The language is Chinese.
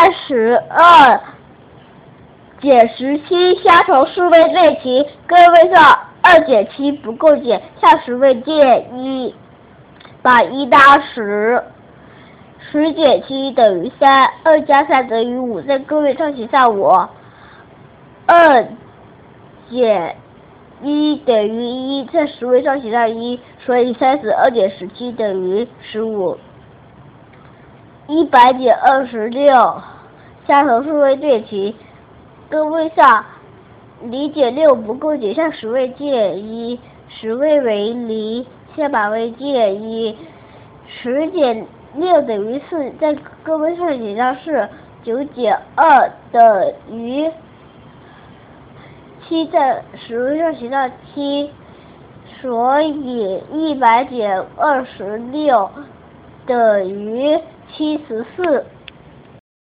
32减17，下头数位对齐，个位上2减7不够减，下十位借1，把1搭10，10减7等于3，2加3等于5，在个位上写下5，2减1等于1，在十位上写上1，所以32减17等于15。100减26，下头数位对齐，个位上0减6不够减，下十位借1，10位为0，下8位借1，10减6等于4，在个位上写上4，9减2等于7，在十位上写上7，所以100减26等于74。